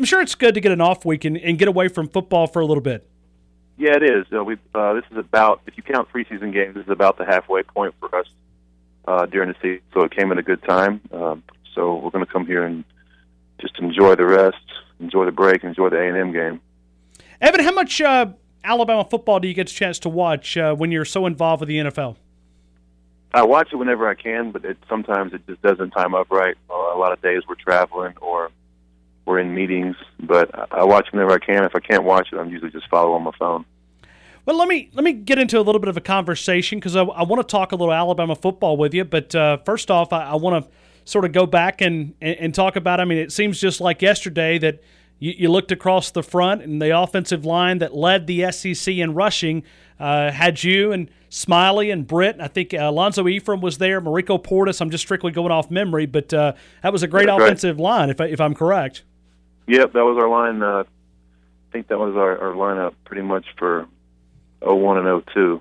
sure it's good to get an off week and get away from football for a little bit. Yeah, it is. This is about, if you count preseason games, this is about the halfway point for us during the season. So it came at a good time. So we're going to come here and just enjoy the rest, enjoy the break, enjoy the A&M game. Evan, how much Alabama football do you get a chance to watch when you're so involved with the NFL? I watch it whenever I can, but sometimes it just doesn't time up right. A lot of days we're traveling or we're in meetings, but I watch whenever I can. If I can't watch it, I'm usually just follow on my phone. Well, let me get into a little bit of a conversation because I want to talk a little Alabama football with you. But first off, I want to sort of go back and talk about, I mean, it seems just like yesterday that you looked across the front and the offensive line that led the SEC in rushing had you and Smiley and Britt. I think Alonzo Ephraim was there, Mariko Portis. I'm just strictly going off memory, but that was a great offensive line, if I'm correct. Yep, that was our line. I think that was our lineup pretty much for 01 and 02.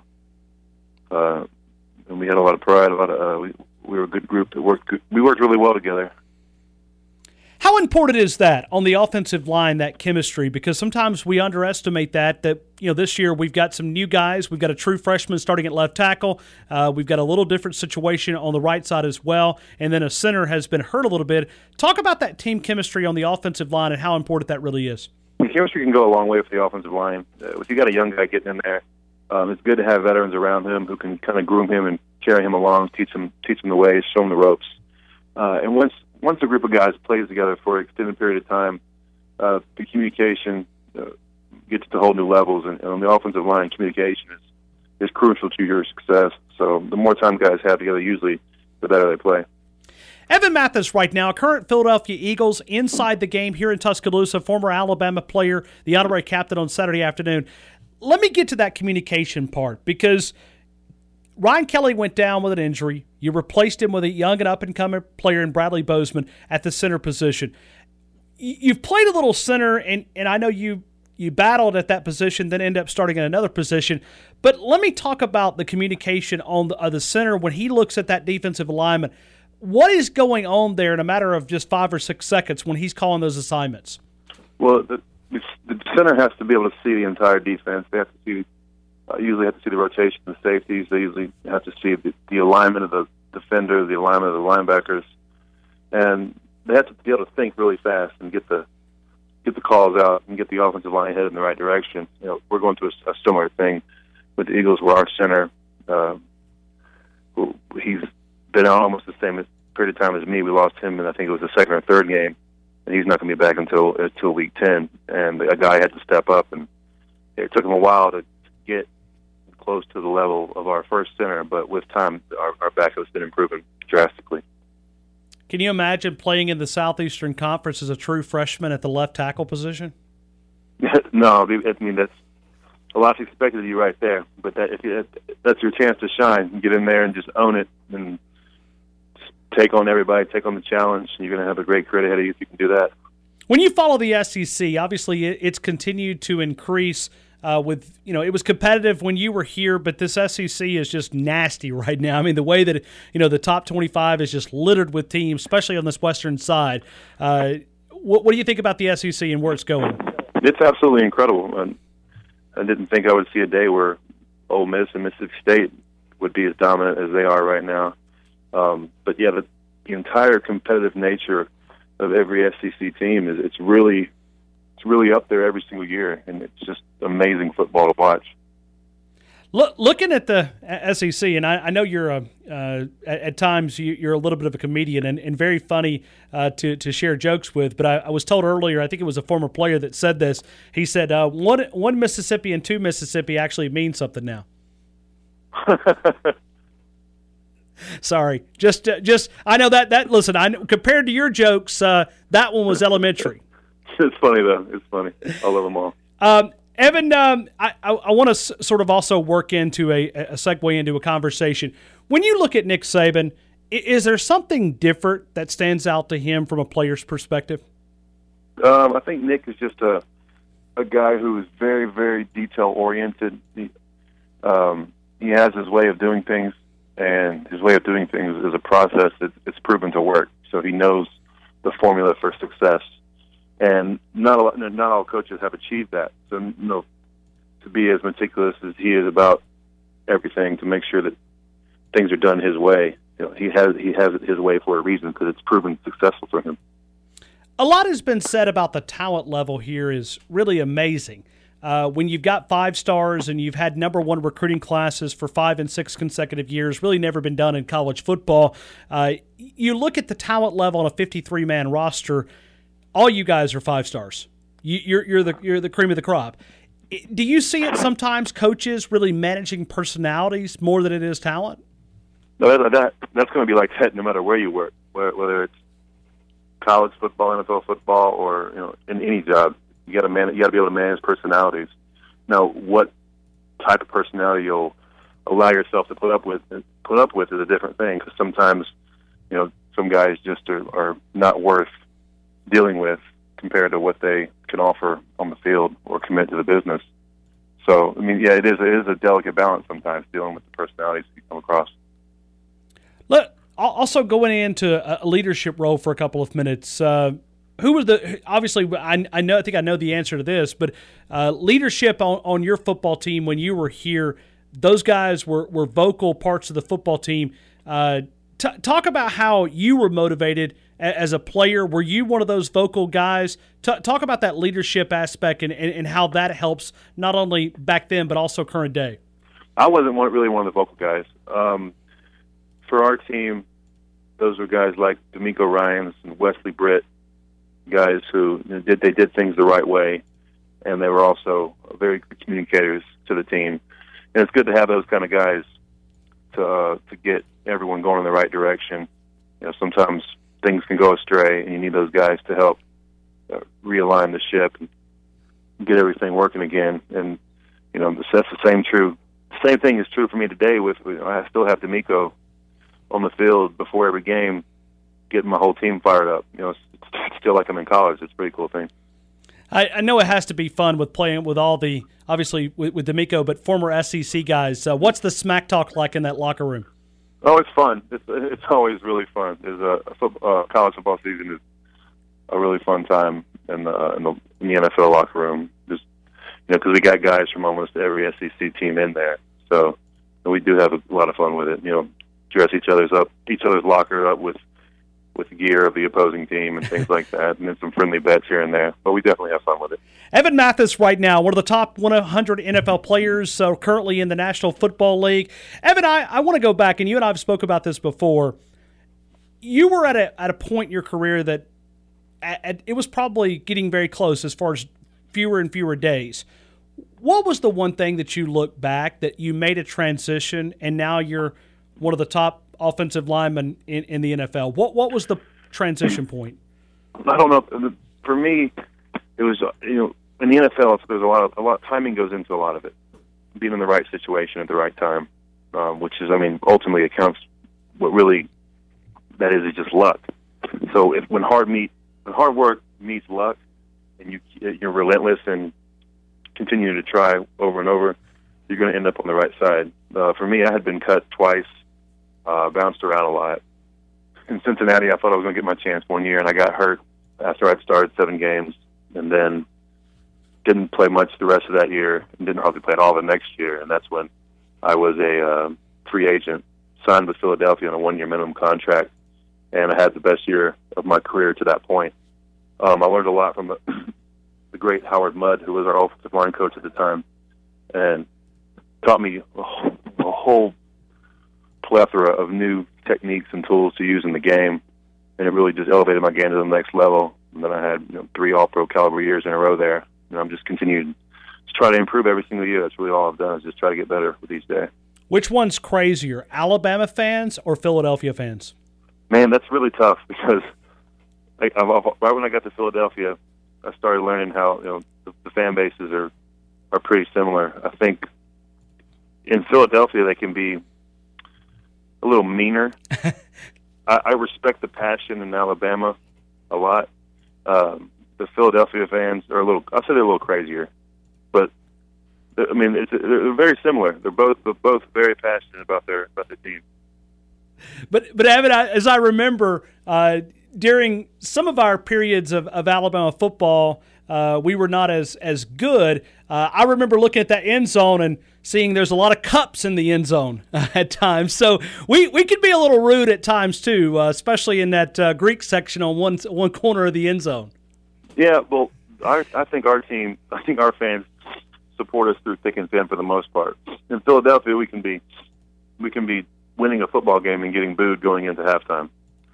And we had a lot of pride. We were a good group that worked good. We worked really well together. How important is that on the offensive line, that chemistry? Because sometimes we underestimate that this year we've got some new guys. We've got a true freshman starting at left tackle. We've got a little different situation on the right side as well. And then a center has been hurt a little bit. Talk about that team chemistry on the offensive line and how important that really is. The chemistry can go a long way with the offensive line. If you got a young guy getting in there, it's good to have veterans around him who can kind of groom him and carry him along, teach him the ways, show him the ropes. And once a group of guys plays together for an extended period of time, the communication gets to whole new levels. And on the offensive line, communication is crucial to your success. So the more time guys have together, usually the better they play. Evan Mathis right now, current Philadelphia Eagles, inside the game here in Tuscaloosa, former Alabama player, the honorary captain on Saturday afternoon. Let me get to that communication part because Ryan Kelly went down with an injury. You replaced him with a young and up-and-coming player in Bradley Bozeman at the center position. You've played a little center, and I know you battled at that position, then ended up starting in another position. But let me talk about the communication on the center when he looks at that defensive alignment. What is going on there in a matter of just 5 or 6 seconds when he's calling those assignments? Well, the center has to be able to see the entire defense. They have to see usually have to see the rotation of the safeties. They usually have to see the alignment of the defender, the alignment of the linebackers, and they have to be able to think really fast and get the calls out and get the offensive line headed in the right direction. We're going through a similar thing with the Eagles, where our center, he's been out almost the same period of time as me. We lost him, and I think it was the second or third game, and he's not going to be back until week 10. And a guy had to step up, and it took him a while to get close to the level of our first center, but with time, our backup's been improving drastically. Can you imagine playing in the Southeastern Conference as a true freshman at the left tackle position? No, I mean, that's a lot's expected of you right there, but that's your chance to shine. Get in there and just own it and take on everybody, take on the challenge. You're going to have a great career ahead of you if you can do that. When you follow the SEC, obviously it's continued to increase. It was competitive when you were here, but this SEC is just nasty right now. I mean, the way that, the top 25 is just littered with teams, especially on this western side. What do you think about the SEC and where it's going? It's absolutely incredible. I didn't think I would see a day where Ole Miss and Mississippi State would be as dominant as they are right now. But yeah, the entire competitive nature of every SEC team it's really up there every single year, and it's just amazing football to watch. Looking at the SEC, and I know you're at times you're a little bit of a comedian and very funny to share jokes with, but I was told earlier, I think it was a former player that said this. He said, one Mississippi and 2 Mississippi actually means something now. Sorry, just I know that. Listen, compared to your jokes, that one was elementary. It's funny, though. It's funny. I love them all. Evan, I want to sort of also work into a segue into a conversation. When you look at Nick Saban, is there something different that stands out to him from a player's perspective? I think Nick is just a guy who is very, very detail-oriented. He has his way of doing things, and his way of doing things is a process that's proven to work. So he knows the formula for success. And not all coaches have achieved that. So, to be as meticulous as he is about everything to make sure that things are done his way, he has it his way for a reason because it's proven successful for him. A lot has been said about the talent level here is really amazing. When you've got 5 stars and you've had number 1 recruiting classes for 5 and 6 consecutive years, really never been done in college football. You look at the talent level on a 53-man roster. All you guys are 5 stars. You're the cream of the crop. Do you see it sometimes, coaches really managing personalities more than it is talent? No, that's going to be like that no matter where you work, whether it's college football, NFL football, or in any job. You got to be able to manage personalities. Now, what type of personality you'll allow yourself to put up with is a different thing. Because sometimes, some guys just are not worth dealing with compared to what they can offer on the field or commit to the business. So, it is a delicate balance sometimes dealing with the personalities you come across. Look, also going into a leadership role for a couple of minutes. Who was obviously, I think I know the answer to this, but leadership on your football team when you were here, those guys were vocal parts of the football team. Talk about how you were motivated as a player. Were you one of those vocal guys? Talk about that leadership aspect and how that helps not only back then but also current day. I wasn't really one of the vocal guys. For our team, those were guys like D'Amico Ryans and Wesley Britt, guys who did things the right way, and they were also very good communicators to the team. And it's good to have those kind of guys to get everyone going in the right direction. Sometimes things can go astray, and you need those guys to help realign the ship and get everything working again. And that's the same thing is true for me today. I still have D'Amico on the field before every game, getting my whole team fired up. It's still like I'm in college. It's a pretty cool thing. I know it has to be fun with playing with all the, obviously with D'Amico, but former SEC guys. What's the smack talk like in that locker room? Oh, it's fun. It's always really fun. College football season is a really fun time in the NFL locker room. Just because we got guys from almost every SEC team in there, so we do have a lot of fun with it. Dress each other's locker up with gear of the opposing team and things like that, and then some friendly bets here and there. But we definitely have fun with it. Evan Mathis right now, one of the top 100 NFL players currently in the National Football League. Evan, I want to go back, and you and I have spoke about this before. You were at a point in your career that it was probably getting very close as far as fewer and fewer days. What was the one thing that you look back that you made a transition and now you're one of the top offensive linemen in the NFL? What was the transition point? I don't know. For me, it was in the NFL. There's a lot. Timing goes into a lot of it. Being in the right situation at the right time, which is, ultimately accounts. What really that is just luck. So when hard work meets luck, and you're relentless and continue to try over and over, you're going to end up on the right side. For me, I had been cut twice. Bounced around a lot. In Cincinnati, I thought I was going to get my chance one year, and I got hurt after I'd started 7 games, and then didn't play much the rest of that year, and didn't hardly play at all the next year, and that's when I was a free agent, signed with Philadelphia on a 1-year minimum contract, and I had the best year of my career to that point. I learned a lot from the great Howard Mudd, who was our offensive line coach at the time, and taught me a whole plethora of new techniques and tools to use in the game, and it really just elevated my game to the next level. And then I had 3 All-Pro caliber years in a row there, and I'm just continued to try to improve every single year. That's really all I've done is just try to get better with each day. Which one's crazier, Alabama fans or Philadelphia fans? Man, that's really tough because right when I got to Philadelphia, I started learning how the fan bases are pretty similar. I think in Philadelphia they can be a little meaner. I respect the passion in Alabama a lot. The Philadelphia fans are I'll say they're a little crazier, but they're very similar. They're both very passionate about their team. But Evan, as I remember, during some of our periods of Alabama football, we were not as good. I remember looking at that end zone and seeing there's a lot of cups in the end zone at times. So we could be a little rude at times too, especially in that Greek section on one corner of the end zone. Yeah, well, I think our fans support us through thick and thin for the most part. In Philadelphia, we can be winning a football game and getting booed going into halftime,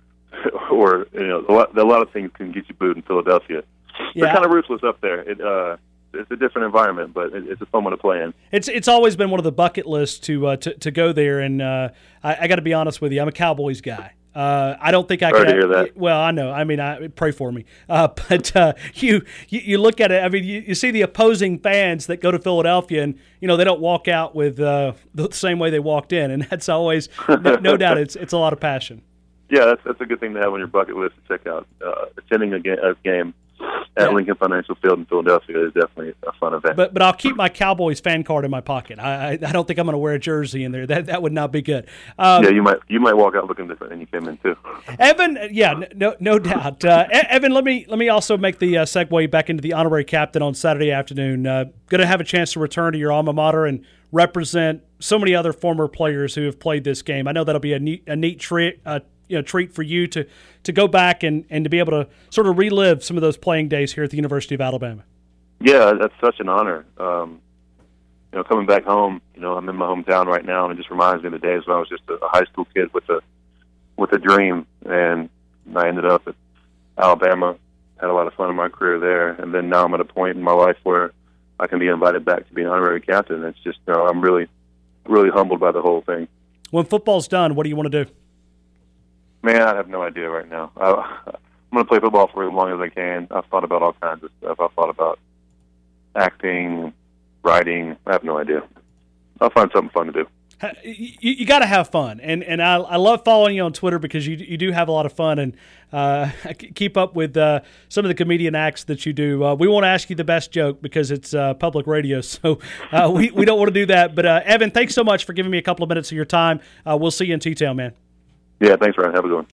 or a lot of things can get you booed in Philadelphia. Yeah. They're kind of ruthless up there. It's a different environment, but it's a fun one to play in. It's always been one of the bucket lists to go there, and I got to be honest with you, I'm a Cowboys guy. I don't think I Sorry can. To hear that. Well, I know. I mean, pray for me. But you look at it. I mean, you see the opposing fans that go to Philadelphia, and they don't walk out with the same way they walked in, and that's always no doubt. It's a lot of passion. Yeah, that's a good thing to have on your bucket list to check out. Attending a game at Lincoln Financial Field in Philadelphia is definitely a fun event. But I'll keep my Cowboys fan card in my pocket. I don't think I'm going to wear a jersey in there. That would not be good. Yeah, you might walk out looking different than you came in too. Evan, yeah, no doubt. Evan, let me also make the segue back into the honorary captain on Saturday afternoon. Going to have a chance to return to your alma mater and represent so many other former players who have played this game. I know that'll be a neat treat for you to go back and to be able to sort of relive some of those playing days here at the University of Alabama. Yeah, that's such an honor. Coming back home, I'm in my hometown right now, and it just reminds me of the days when I was just a high school kid with a dream, and I ended up at Alabama, had a lot of fun in my career there, and then now I'm at a point in my life where I can be invited back to be an honorary captain. It's just, I'm really, really humbled by the whole thing. When football's done, what do you want to do? Man, I have no idea right now. I'm going to play football for as long as I can. I've thought about all kinds of stuff. I've thought about acting, writing. I have no idea. I'll find something fun to do. You got to have fun, and I love following you on Twitter because you do have a lot of fun, and keep up with some of the comedian acts that you do. We won't ask you the best joke because it's public radio, so we don't want to do that. But Evan, thanks so much for giving me a couple of minutes of your time. We'll see you in T-Town, man. Yeah, thanks, Ryan. Have a good one.